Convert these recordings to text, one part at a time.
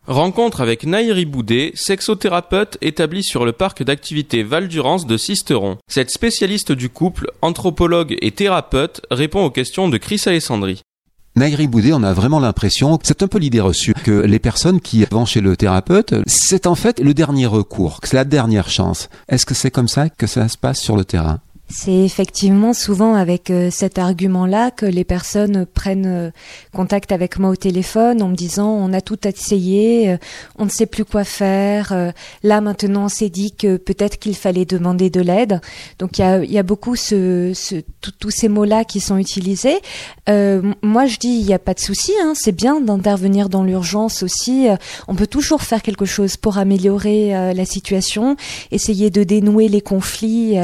Rencontre avec Nahiri Boudet, sexothérapeute établie sur le parc d'activités Val-Durance de Sisteron. Cette spécialiste du couple, anthropologue et thérapeute, répond aux questions de Chris Alessandri. Nahiri Boudet, on a vraiment l'impression, c'est un peu l'idée reçue, que les personnes qui vont chez le thérapeute, c'est en fait le dernier recours, que c'est la dernière chance. Est-ce que c'est comme ça que ça se passe sur le terrain ? C'est effectivement souvent avec cet argument-là que les personnes prennent contact avec moi au téléphone en me disant on a tout essayé, on ne sait plus quoi faire, là maintenant on s'est dit que peut-être qu'il fallait demander de l'aide. Donc il y a beaucoup tous ces mots-là qui sont utilisés. Moi je dis il n'y a pas de souci, c'est bien d'intervenir dans l'urgence aussi. On peut toujours faire quelque chose pour améliorer la situation, essayer de dénouer les conflits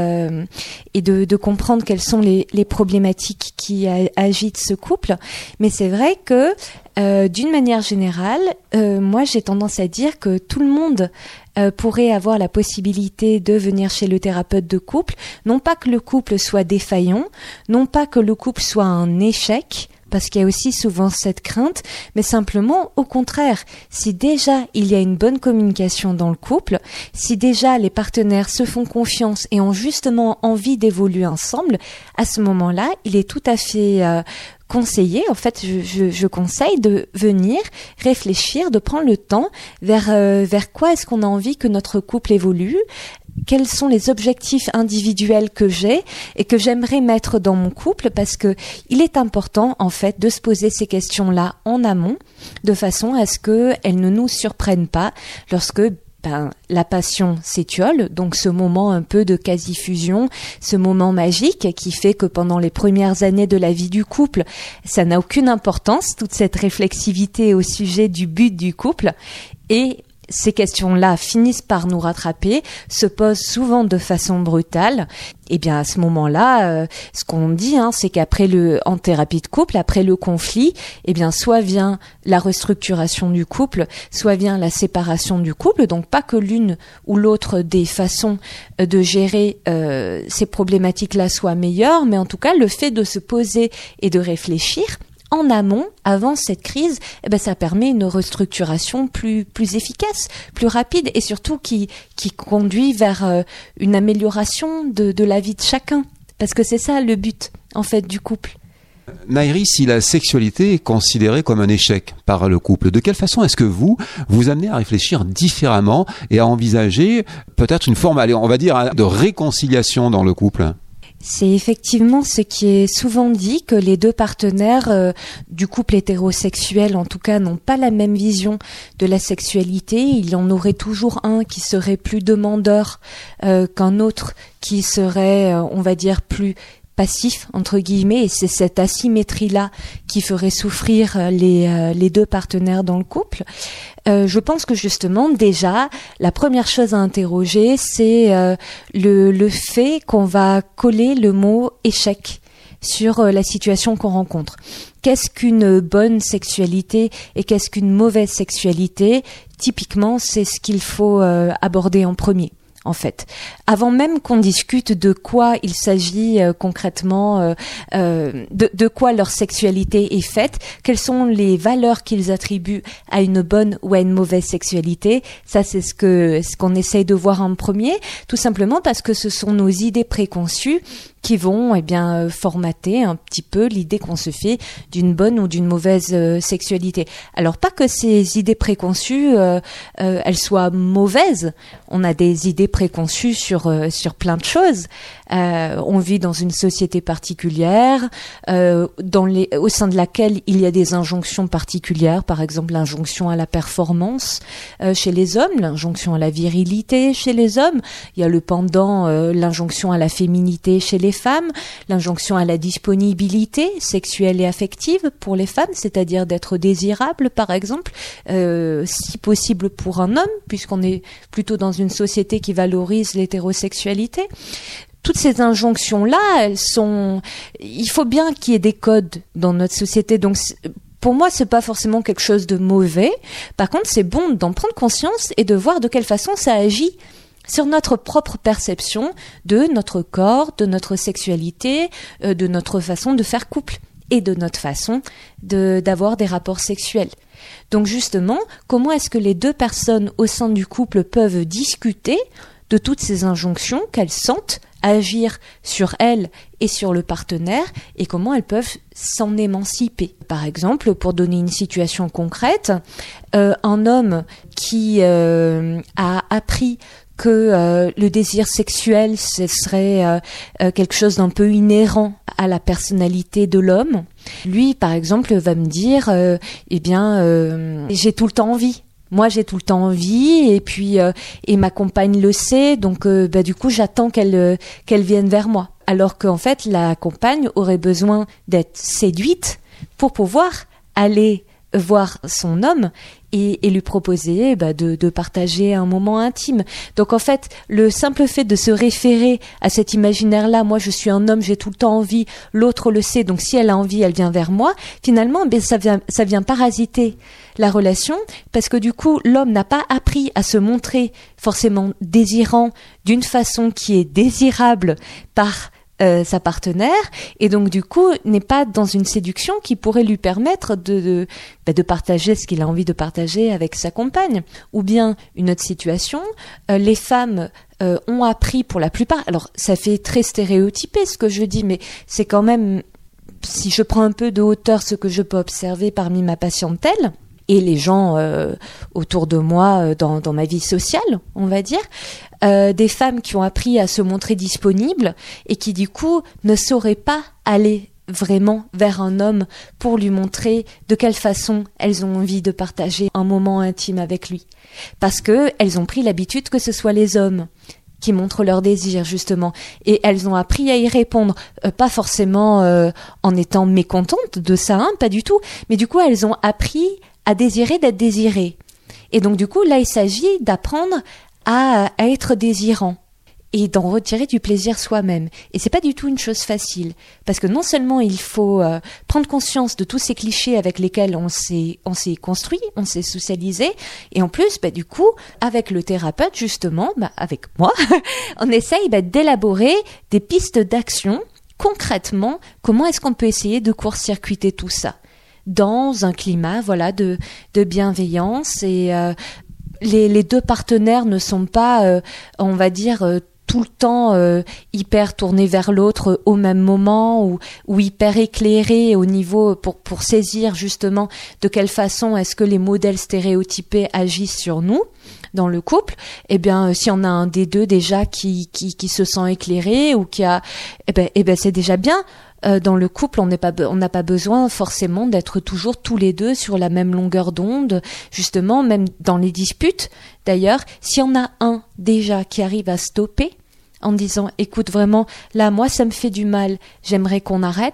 et de comprendre quelles sont les problématiques qui agitent ce couple. Mais c'est vrai que d'une manière générale, moi j'ai tendance à dire que tout le monde pourrait avoir la possibilité de venir chez le thérapeute de couple, non pas que le couple soit défaillant, non pas que le couple soit un échec, parce qu'il y a aussi souvent cette crainte, mais simplement au contraire, si déjà il y a une bonne communication dans le couple, si déjà les partenaires se font confiance et ont justement envie d'évoluer ensemble, à ce moment-là, il est tout à fait conseillé, en fait, je conseille de venir réfléchir, de prendre le temps vers quoi est-ce qu'on a envie que notre couple évolue, quels sont les objectifs individuels que j'ai et que j'aimerais mettre dans mon couple, parce que il est important en fait de se poser ces questions-là en amont, de façon à ce qu'elles ne nous surprennent pas lorsque la passion s'étiole, donc ce moment un peu de quasi-fusion, ce moment magique qui fait que pendant les premières années de la vie du couple, ça n'a aucune importance, toute cette réflexivité au sujet du but du couple, et ces questions-là finissent par nous rattraper, se posent souvent de façon brutale. Et bien à ce moment-là, ce qu'on dit, c'est qu'après en thérapie de couple, après le conflit, eh bien soit vient la restructuration du couple, soit vient la séparation du couple. Donc pas que l'une ou l'autre des façons de gérer ces problématiques-là soit meilleure, mais en tout cas le fait de se poser et de réfléchir en amont, avant cette crise, ça permet une restructuration plus efficace, plus rapide et surtout qui conduit vers une amélioration de la vie de chacun. Parce que c'est ça le but, en fait, du couple. Nahiri, si la sexualité est considérée comme un échec par le couple, de quelle façon est-ce que vous amenez à réfléchir différemment et à envisager peut-être une forme, on va dire, de réconciliation dans le couple ? C'est effectivement ce qui est souvent dit, que les deux partenaires du couple hétérosexuel, en tout cas, n'ont pas la même vision de la sexualité. Il y en aurait toujours un qui serait plus demandeur qu'un autre qui serait, on va dire, plus passif, entre guillemets, et c'est cette asymétrie-là qui ferait souffrir les deux partenaires dans le couple. Je pense que justement, déjà, la première chose à interroger, c'est le fait qu'on va coller le mot « échec » sur la situation qu'on rencontre. Qu'est-ce qu'une bonne sexualité et qu'est-ce qu'une mauvaise sexualité ? Typiquement, c'est ce qu'il faut aborder en premier. En fait, avant même qu'on discute de quoi il s'agit concrètement, de quoi leur sexualité est faite, quelles sont les valeurs qu'ils attribuent à une bonne ou à une mauvaise sexualité, ça c'est ce qu'on essaye de voir en premier, tout simplement parce que ce sont nos idées préconçues qui vont formater un petit peu l'idée qu'on se fait d'une bonne ou d'une mauvaise sexualité. Alors pas que ces idées préconçues elles soient mauvaises. On a des idées préconçues sur plein de choses. On vit dans une société particulière, au sein de laquelle il y a des injonctions particulières, par exemple l'injonction à la performance chez les hommes, l'injonction à la virilité chez les hommes. Il y a le pendant, l'injonction à la féminité chez les femmes, l'injonction à la disponibilité sexuelle et affective pour les femmes, c'est-à-dire d'être désirable, par exemple, si possible pour un homme, puisqu'on est plutôt dans une société qui valorise l'hétérosexualité. Toutes ces injonctions-là, il faut bien qu'il y ait des codes dans notre société. Donc, pour moi, c'est pas forcément quelque chose de mauvais. Par contre, c'est bon d'en prendre conscience et de voir de quelle façon ça agit sur notre propre perception de notre corps, de notre sexualité, de notre façon de faire couple. et de notre façon d'avoir des rapports sexuels. Donc justement, comment est-ce que les deux personnes au sein du couple peuvent discuter de toutes ces injonctions qu'elles sentent agir sur elles et sur le partenaire et comment elles peuvent s'en émanciper. Par exemple, pour donner une situation concrète, un homme qui a appris que le désir sexuel, ce serait quelque chose d'un peu inhérent à la personnalité de l'homme. Lui, par exemple, va me dire, j'ai tout le temps envie. Moi, j'ai tout le temps envie, et puis et ma compagne le sait, donc du coup, j'attends qu'elle vienne vers moi. Alors qu'en fait, la compagne aurait besoin d'être séduite pour pouvoir aller voir son homme et lui proposer de partager un moment intime. Donc en fait, le simple fait de se référer à cet imaginaire-là, moi je suis un homme, j'ai tout le temps envie, l'autre le sait, donc si elle a envie, elle vient vers moi, finalement ça vient parasiter la relation, parce que du coup, l'homme n'a pas appris à se montrer forcément désirant d'une façon qui est désirable par sa partenaire, et donc du coup n'est pas dans une séduction qui pourrait lui permettre de partager ce qu'il a envie de partager avec sa compagne. Ou bien une autre situation, les femmes ont appris pour la plupart, alors ça fait très stéréotypé ce que je dis, mais c'est quand même, si je prends un peu de hauteur ce que je peux observer parmi ma patientèle et les gens autour de moi dans ma vie sociale, on va dire, des femmes qui ont appris à se montrer disponibles et qui du coup ne sauraient pas aller vraiment vers un homme pour lui montrer de quelle façon elles ont envie de partager un moment intime avec lui. Parce que elles ont pris l'habitude que ce soit les hommes qui montrent leur désir, justement. Et elles ont appris à y répondre. Pas forcément en étant mécontentes de ça, hein, pas du tout. Mais du coup, elles ont appris à désirer d'être désirées. Et donc, du coup, là, il s'agit d'apprendre à être désirant et d'en retirer du plaisir soi-même. Et c'est pas du tout une chose facile, parce que non seulement il faut prendre conscience de tous ces clichés avec lesquels on s'est construit, on s'est socialisé, et en plus, du coup, avec le thérapeute, justement, avec moi, on essaye d'élaborer des pistes d'action. Concrètement, comment est-ce qu'on peut essayer de court-circuiter tout ça dans un climat, de bienveillance, et les deux partenaires ne sont pas, on va dire, tout le temps hyper tournés vers l'autre au même moment, ou hyper éclairés au niveau pour saisir justement de quelle façon est-ce que les modèles stéréotypés agissent sur nous dans le couple. Eh bien, si on a un des deux déjà qui se sent éclairé ou qui a, c'est déjà bien. Dans le couple, on n'a pas besoin forcément d'être toujours tous les deux sur la même longueur d'onde. Justement, même dans les disputes, d'ailleurs, si on a un déjà qui arrive à stopper en disant « Écoute, vraiment, là, moi, ça me fait du mal, j'aimerais qu'on arrête »,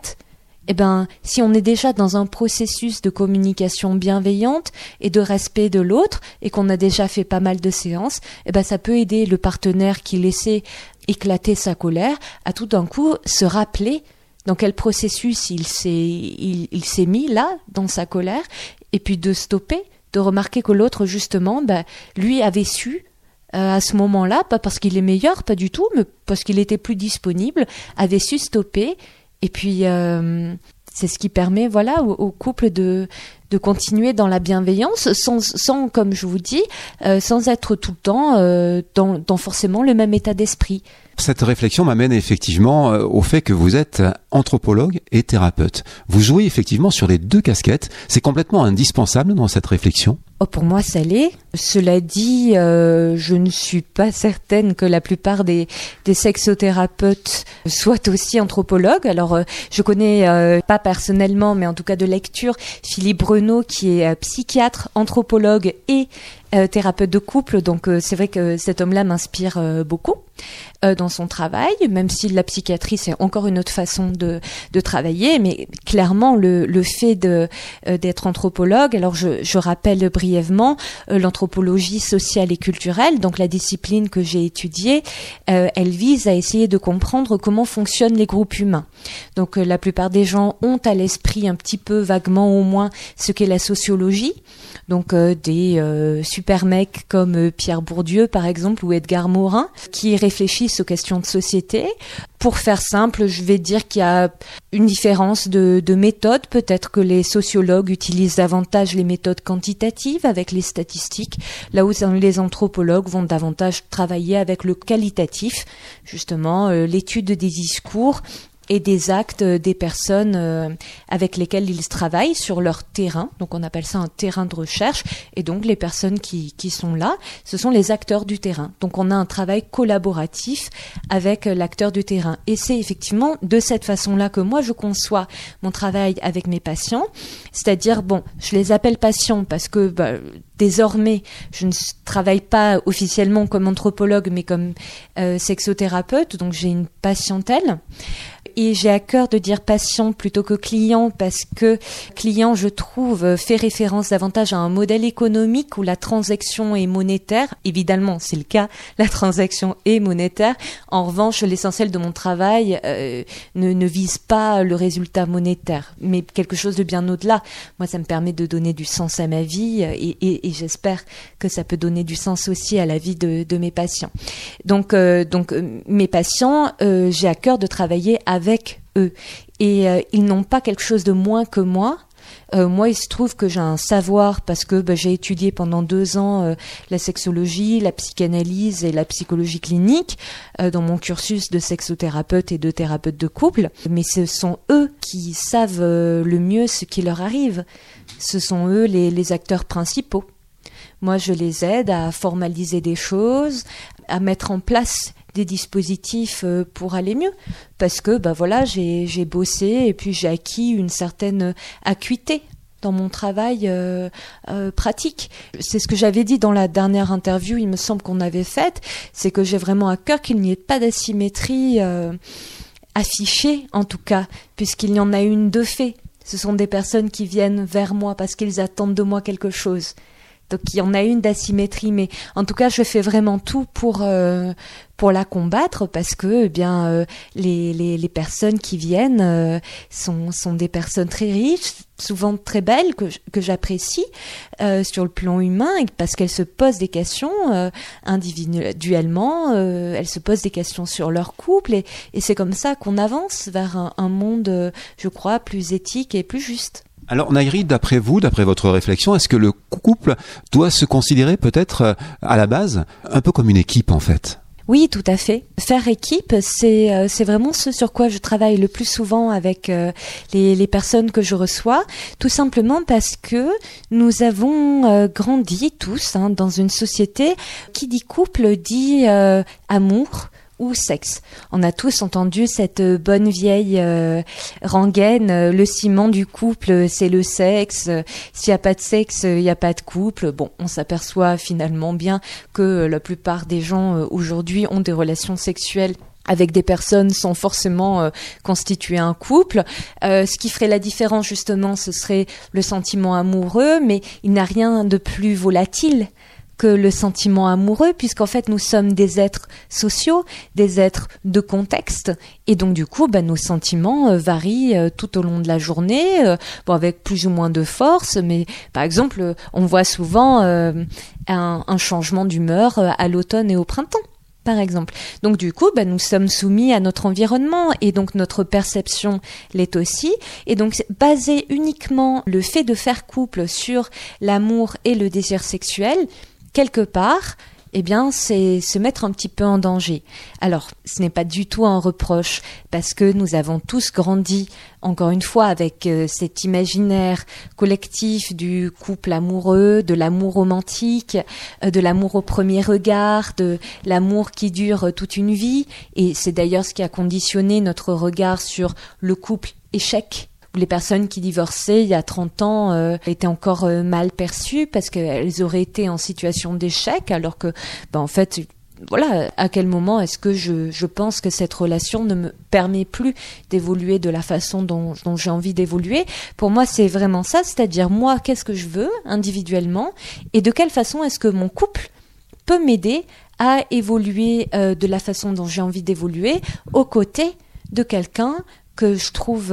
si on est déjà dans un processus de communication bienveillante et de respect de l'autre et qu'on a déjà fait pas mal de séances, ça peut aider le partenaire qui laissait éclater sa colère à tout d'un coup se rappeler dans quel processus il s'est mis là, dans sa colère, et puis de stopper, de remarquer que l'autre, justement, lui avait su, à ce moment-là, pas parce qu'il est meilleur, pas du tout, mais parce qu'il était plus disponible, avait su stopper, et puis c'est ce qui permet, au couple de continuer dans la bienveillance, sans comme je vous dis, sans être tout le temps dans forcément le même état d'esprit. Cette réflexion m'amène effectivement au fait que vous êtes anthropologue et thérapeute. Vous jouez effectivement sur les deux casquettes. C'est complètement indispensable dans cette réflexion. Pour moi, ça l'est. Cela dit, je ne suis pas certaine que la plupart des sexothérapeutes soient aussi anthropologues. Alors, je connais pas personnellement, mais en tout cas de lecture, Philippe Renaud, qui est psychiatre, anthropologue et thérapeute de couple. Donc, c'est vrai que cet homme-là m'inspire beaucoup dans son travail, même si la psychiatrie, c'est encore une autre façon de travailler. Mais clairement, le fait d'être anthropologue, alors je rappelle brièvement l'anthropologie sociale et culturelle, donc la discipline que j'ai étudiée, elle vise à essayer de comprendre comment fonctionnent les groupes humains. Donc la plupart des gens ont à l'esprit un petit peu vaguement au moins ce qu'est la sociologie, donc des super mecs comme Pierre Bourdieu par exemple ou Edgar Morin qui réfléchissent aux questions de société. Pour faire simple, je vais dire qu'il y a une différence de méthode. Peut-être que les sociologues utilisent davantage les méthodes quantitatives avec les statistiques, là où les anthropologues vont davantage travailler avec le qualitatif, justement l'étude des discours et des actes des personnes avec lesquelles ils travaillent sur leur terrain. Donc on appelle ça un terrain de recherche. Et donc les personnes qui sont là, ce sont les acteurs du terrain. Donc on a un travail collaboratif avec l'acteur du terrain. Et c'est effectivement de cette façon-là que moi je conçois mon travail avec mes patients. C'est-à-dire, je les appelle patients parce que désormais, je ne travaille pas officiellement comme anthropologue, mais comme sexothérapeute. Donc j'ai une patientèle. Et j'ai à cœur de dire patient plutôt que client parce que client, je trouve, fait référence davantage à un modèle économique où la transaction est monétaire. Évidemment, c'est le cas, la transaction est monétaire. En revanche, l'essentiel de mon travail ne vise pas le résultat monétaire, mais quelque chose de bien au-delà. Moi, ça me permet de donner du sens à ma vie et j'espère que ça peut donner du sens aussi à la vie de mes patients. Donc mes patients, j'ai à cœur de travailler avec eux. Et ils n'ont pas quelque chose de moins que moi. Moi, il se trouve que j'ai un savoir parce que j'ai étudié pendant 2 ans la sexologie, la psychanalyse et la psychologie clinique dans mon cursus de sexothérapeute et de thérapeute de couple. Mais ce sont eux qui savent le mieux ce qui leur arrive. Ce sont eux les acteurs principaux. Moi, je les aide à formaliser des choses, à mettre en place des dispositifs pour aller mieux. Parce que, j'ai bossé et puis j'ai acquis une certaine acuité dans mon travail pratique. C'est ce que j'avais dit dans la dernière interview, il me semble qu'on avait faite, c'est que j'ai vraiment à cœur qu'il n'y ait pas d'asymétrie affichée, en tout cas, puisqu'il y en a une de fait. Ce sont des personnes qui viennent vers moi parce qu'ils attendent de moi quelque chose. Donc il y en a une d'asymétrie, mais en tout cas je fais vraiment tout pour la combattre parce que les personnes qui viennent sont des personnes très riches, souvent très belles que j'apprécie sur le plan humain, parce qu'elles se posent des questions individuellement, elles se posent des questions sur leur couple et c'est comme ça qu'on avance vers un monde, je crois, plus éthique et plus juste. Alors Nayri, d'après vous, d'après votre réflexion, est-ce que le couple doit se considérer peut-être à la base un peu comme une équipe en fait ? Oui, tout à fait. Faire équipe, c'est vraiment ce sur quoi je travaille le plus souvent avec les personnes que je reçois, tout simplement parce que nous avons grandi tous dans une société qui dit couple dit amour ou sexe. On a tous entendu cette bonne vieille rengaine, le ciment du couple, c'est le sexe. S'il n'y a pas de sexe, il n'y a pas de couple. Bon, on s'aperçoit finalement bien que la plupart des gens aujourd'hui ont des relations sexuelles avec des personnes sans forcément constituer un couple. Ce qui ferait la différence justement, ce serait le sentiment amoureux, mais il n'y a rien de plus volatile que le sentiment amoureux, puisqu'en fait nous sommes des êtres sociaux, des êtres de contexte, et donc du coup nos sentiments varient tout au long de la journée, avec plus ou moins de force, mais par exemple on voit souvent un changement d'humeur à l'automne et au printemps, par exemple. Donc du coup, nous sommes soumis à notre environnement et donc notre perception l'est aussi. Et donc baser uniquement le fait de faire couple sur l'amour et le désir sexuel, quelque part, c'est se mettre un petit peu en danger. Alors, ce n'est pas du tout un reproche, parce que nous avons tous grandi, encore une fois, avec cet imaginaire collectif du couple amoureux, de l'amour romantique, de l'amour au premier regard, de l'amour qui dure toute une vie. Et c'est d'ailleurs ce qui a conditionné notre regard sur le couple échec. Les personnes qui divorçaient il y a 30 ans étaient encore mal perçues parce qu'elles auraient été en situation d'échec, alors que, en fait, voilà, à quel moment est-ce que je pense que cette relation ne me permet plus d'évoluer de la façon dont j'ai envie d'évoluer. Pour moi, c'est vraiment ça, c'est-à-dire moi, qu'est-ce que je veux individuellement et de quelle façon est-ce que mon couple peut m'aider à évoluer de la façon dont j'ai envie d'évoluer aux côtés de quelqu'un que je trouve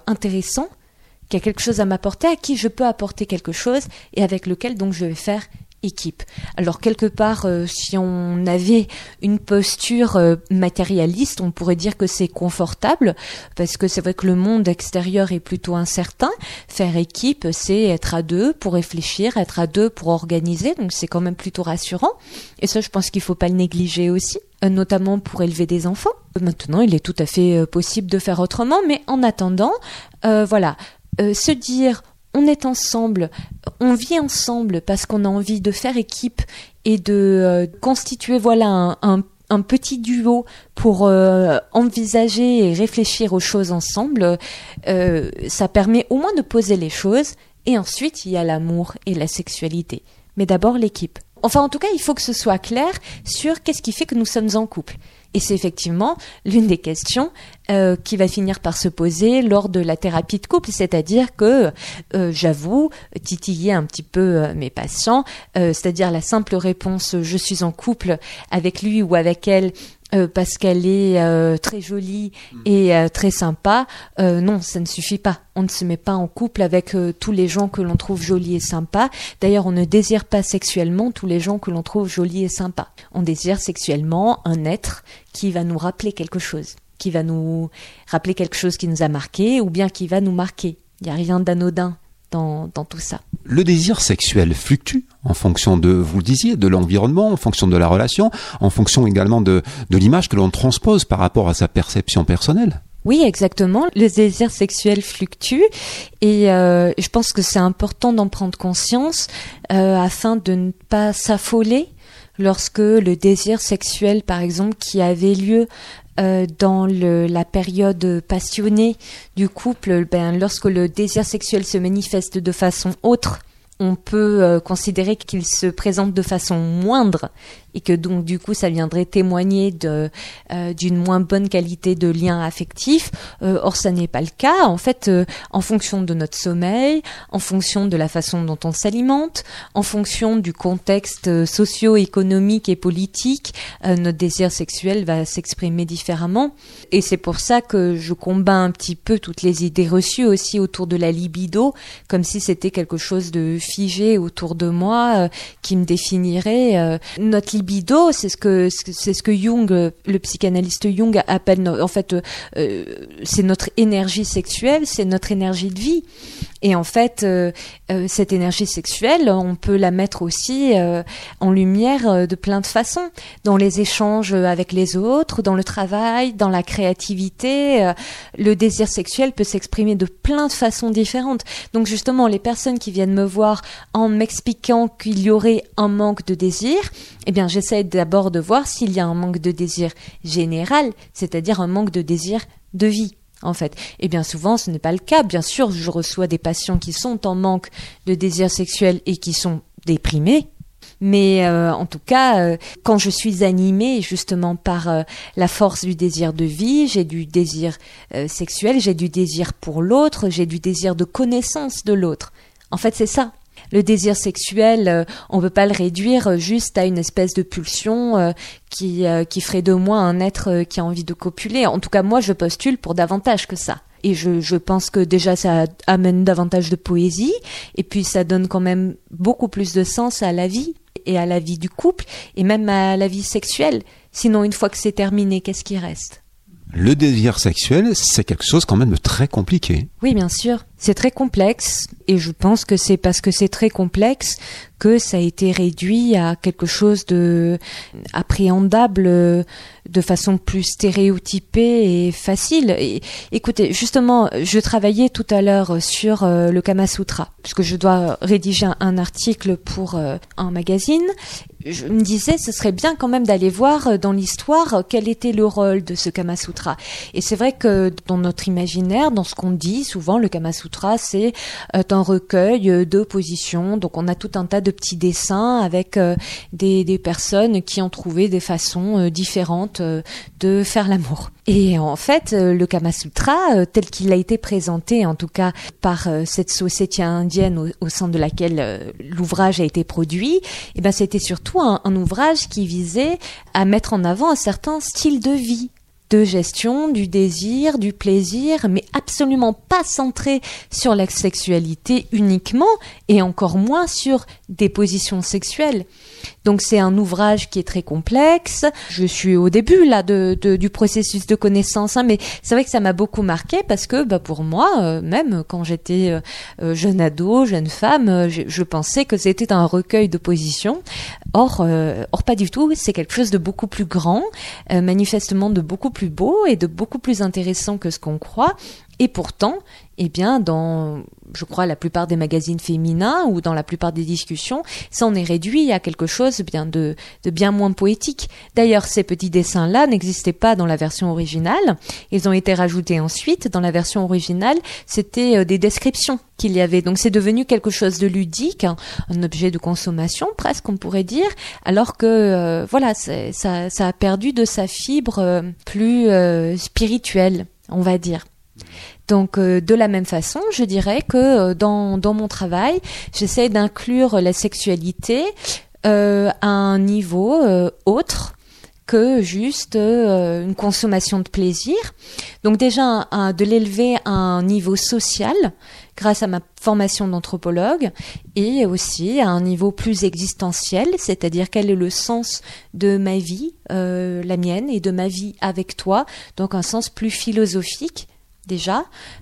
intéressant, qui a quelque chose à m'apporter, à qui je peux apporter quelque chose et avec lequel donc je vais faire équipe. Alors quelque part, si on avait une posture matérialiste, on pourrait dire que c'est confortable, parce que c'est vrai que le monde extérieur est plutôt incertain. Faire équipe, c'est être à deux pour réfléchir, être à deux pour organiser, donc c'est quand même plutôt rassurant. Et ça, je pense qu'il faut pas le négliger aussi, notamment pour élever des enfants. Maintenant, il est tout à fait possible de faire autrement, mais en attendant, se dire on est ensemble, on vit ensemble parce qu'on a envie de faire équipe et de constituer un petit duo pour envisager et réfléchir aux choses ensemble. Ça permet au moins de poser les choses, et ensuite il y a l'amour et la sexualité. Mais d'abord l'équipe. Enfin, en tout cas, il faut que ce soit clair sur qu'est-ce qui fait que nous sommes en couple. Et c'est effectivement l'une des questions qui va finir par se poser lors de la thérapie de couple, c'est-à-dire que j'avoue titiller un petit peu mes patients, c'est-à-dire la simple réponse « je suis en couple avec lui ou avec elle » parce qu'elle est très jolie et très sympa, non, ça ne suffit pas. On ne se met pas en couple avec tous les gens que l'on trouve jolis et sympas. D'ailleurs, on ne désire pas sexuellement tous les gens que l'on trouve jolis et sympas. On désire sexuellement un être qui va nous rappeler quelque chose, qui va nous rappeler quelque chose qui nous a marqué, ou bien qui va nous marquer. Il n'y a rien d'anodin dans tout ça. Le désir sexuel fluctue en fonction de, vous le disiez, de l'environnement, en fonction de la relation, en fonction également de l'image que l'on transpose par rapport à sa perception personnelle. Oui, exactement. Le désir sexuel fluctue et je pense que c'est important d'en prendre conscience afin de ne pas s'affoler lorsque le désir sexuel, par exemple, qui avait lieu dans la période passionnée du couple, lorsque le désir sexuel se manifeste de façon autre, on peut considérer qu'il se présente de façon moindre et que donc du coup ça viendrait témoigner d'une moins bonne qualité de lien affectif. Or ça n'est pas le cas. En fait, en fonction de notre sommeil, en fonction de la façon dont on s'alimente, en fonction du contexte socio-économique et politique, notre désir sexuel va s'exprimer différemment. Et c'est pour ça que je combats un petit peu toutes les idées reçues aussi autour de la libido, comme si c'était quelque chose de figé autour de moi qui me définirait. Notre libido, c'est ce que Jung, le psychanalyste Jung, appelle c'est notre énergie sexuelle, c'est notre énergie de vie. Et en fait, cette énergie sexuelle, on peut la mettre aussi en lumière de plein de façons, dans les échanges avec les autres, dans le travail, dans la créativité. Le désir sexuel peut s'exprimer de plein de façons différentes. Donc justement, les personnes qui viennent me voir en m'expliquant qu'il y aurait un manque de désir, eh bien, j'essaie d'abord de voir s'il y a un manque de désir général, c'est-à-dire un manque de désir de vie. En fait, et bien souvent ce n'est pas le cas. Bien sûr, je reçois des patients qui sont en manque de désir sexuel et qui sont déprimés, mais en tout cas, quand je suis animée justement par la force du désir de vie, j'ai du désir sexuel, j'ai du désir pour l'autre, j'ai du désir de connaissance de l'autre. En fait, c'est ça. Le désir sexuel, on peut pas le réduire juste à une espèce de pulsion qui ferait de moi un être qui a envie de copuler. En tout cas, moi, je postule pour davantage que ça. Et je pense que déjà, ça amène davantage de poésie, et puis ça donne quand même beaucoup plus de sens à la vie, et à la vie du couple, et même à la vie sexuelle. Sinon, une fois que c'est terminé, qu'est-ce qui reste ? Le désir sexuel, c'est quelque chose quand même de très compliqué. Oui, bien sûr. C'est très complexe, et je pense que c'est parce que c'est très complexe que ça a été réduit à quelque chose de appréhendable de façon plus stéréotypée et facile. Et, écoutez, justement, je travaillais tout à l'heure sur le Kama Sutra, puisque je dois rédiger un article pour un magazine. Je me disais, ce serait bien quand même d'aller voir dans l'histoire quel était le rôle de ce Kama Sutra. Et c'est vrai que dans notre imaginaire, dans ce qu'on dit, souvent le Kama Sutra, c'est un recueil de positions. Donc on a tout un tas de petits dessins avec des personnes qui ont trouvé des façons différentes de faire l'amour. Et en fait, le Kama Sutra, tel qu'il a été présenté, en tout cas par cette société indienne au sein de laquelle l'ouvrage a été produit, eh ben c'était surtout un ouvrage qui visait à mettre en avant un certain style de vie de gestion du désir, du plaisir, mais absolument pas centré sur la sexualité uniquement, et encore moins sur des positions sexuelles. Donc c'est un ouvrage qui est très complexe. Je suis au début là du processus de connaissance, mais c'est vrai que ça m'a beaucoup marqué parce que pour moi, même quand j'étais jeune ado, jeune femme, je pensais que c'était un recueil de positions. Or pas du tout. C'est quelque chose de beaucoup plus grand, manifestement de beaucoup plus beau et de beaucoup plus intéressant que ce qu'on croit. Et pourtant, dans, je crois, la plupart des magazines féminins ou dans la plupart des discussions, ça en est réduit à quelque chose de bien moins poétique. D'ailleurs, ces petits dessins-là n'existaient pas dans la version originale. Ils ont été rajoutés ensuite. Dans la version originale, c'était des descriptions qu'il y avait. Donc, c'est devenu quelque chose de ludique, un objet de consommation, presque, on pourrait dire, alors que, ça a perdu de sa fibre plus spirituelle, on va dire. Donc de la même façon, je dirais que dans mon travail, j'essaie d'inclure la sexualité à un niveau autre que juste une consommation de plaisir. Donc déjà de l'élever à un niveau social grâce à ma formation d'anthropologue et aussi à un niveau plus existentiel, c'est-à-dire quel est le sens de ma vie, la mienne, et de ma vie avec toi, donc un sens plus philosophique. Déjà,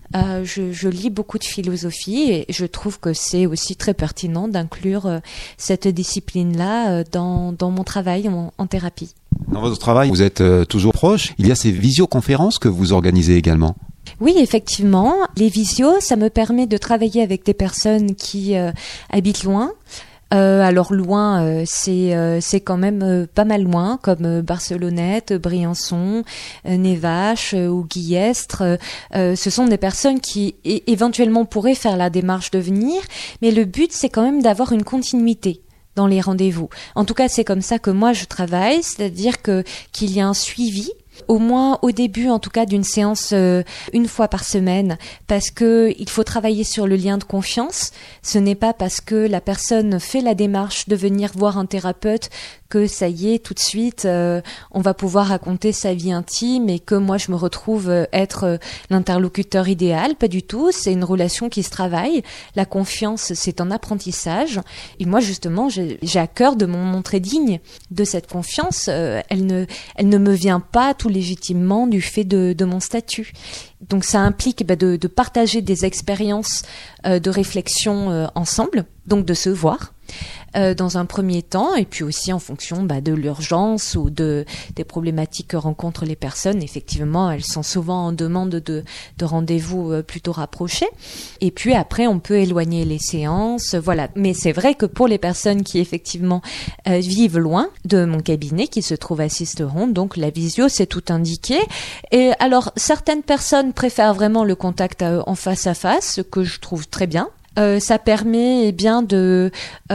je lis beaucoup de philosophie et je trouve que c'est aussi très pertinent d'inclure cette discipline-là dans mon travail en thérapie. Dans votre travail, vous êtes toujours proche. Il y a ces visioconférences que vous organisez également. Oui, effectivement. Les visios, ça me permet de travailler avec des personnes qui habitent loin. Alors loin, c'est quand même pas mal loin, comme Barcelonnette, Briançon, Névache ou Guillestre. Ce sont des personnes qui éventuellement pourraient faire la démarche de venir, mais le but c'est quand même d'avoir une continuité dans les rendez-vous. En tout cas, c'est comme ça que moi je travaille, c'est-à-dire qu'il y a un suivi. Au moins au début, en tout cas, d'une séance une fois par semaine, parce que il faut travailler sur le lien de confiance. Ce n'est pas parce que la personne fait la démarche de venir voir un thérapeute que ça y est, tout de suite, on va pouvoir raconter sa vie intime et que moi je me retrouve être l'interlocuteur idéal. Pas du tout, c'est une relation qui se travaille. La confiance, c'est un apprentissage. Et moi justement, j'ai à cœur de m'en montrer digne de cette confiance. Elle ne me vient pas tout légitimement du fait de mon statut. Donc ça implique de partager des expériences de réflexion ensemble, donc de se voir dans un premier temps, et puis aussi en fonction de l'urgence ou des problématiques que rencontrent les personnes. Effectivement, elles sont souvent en demande de rendez-vous plutôt rapprochés. Et puis après, on peut éloigner les séances, voilà. Mais c'est vrai que pour les personnes qui effectivement vivent loin de mon cabinet, qui se trouve à Sisteron, donc la visio, c'est tout indiqué. Et alors, certaines personnes préfèrent vraiment le contact en face à face, ce que je trouve très bien. Ça permet de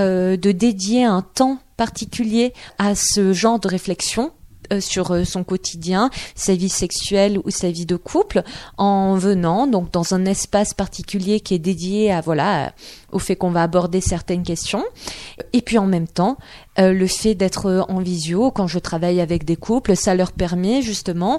dédier un temps particulier à ce genre de réflexion sur son quotidien, sa vie sexuelle ou sa vie de couple, en venant donc dans un espace particulier qui est dédié au fait qu'on va aborder certaines questions. Et puis en même temps, le fait d'être en visio, quand je travaille avec des couples, ça leur permet justement,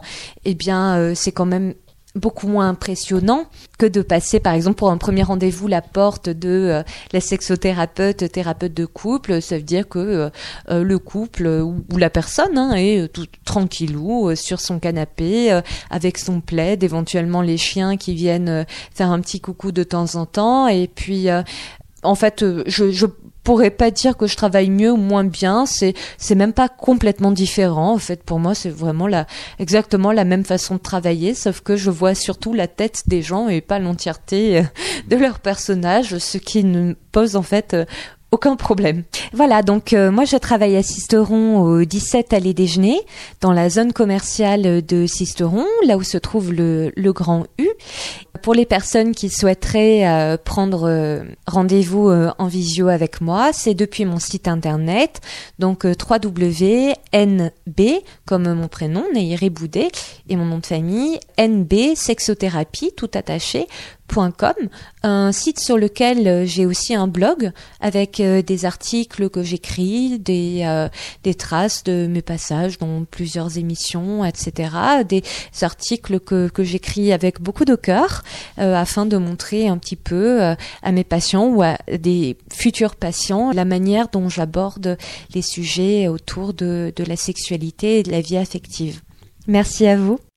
c'est quand même beaucoup moins impressionnant que de passer, par exemple, pour un premier rendez-vous, la porte de la sexothérapeute, thérapeute de couple. Ça veut dire que le couple ou la personne est tout tranquillou sur son canapé avec son plaid, éventuellement les chiens qui viennent faire un petit coucou de temps en temps. Et puis, en fait, je pourrais pas dire que je travaille mieux ou moins bien, c'est même pas complètement différent. En fait, pour moi, c'est vraiment exactement la même façon de travailler, sauf que je vois surtout la tête des gens et pas l'entièreté de leur personnage, ce qui ne pose en fait aucun problème. Voilà, donc moi je travaille à Sisteron au 17 Allée Déjeuner, dans la zone commerciale de Sisteron, là où se trouve le Grand U. Pour les personnes qui souhaiteraient prendre rendez-vous en visio avec moi, c'est depuis mon site internet, donc www.nb, comme mon prénom, Neyri Boudet, et mon nom de famille, nbsexothérapie, tout attaché, .com, un site sur lequel j'ai aussi un blog avec des articles que j'écris, des traces de mes passages dans plusieurs émissions, etc. Des articles que j'écris avec beaucoup de cœur afin de montrer un petit peu à mes patients ou à des futurs patients la manière dont j'aborde les sujets autour de la sexualité et de la vie affective. Merci à vous.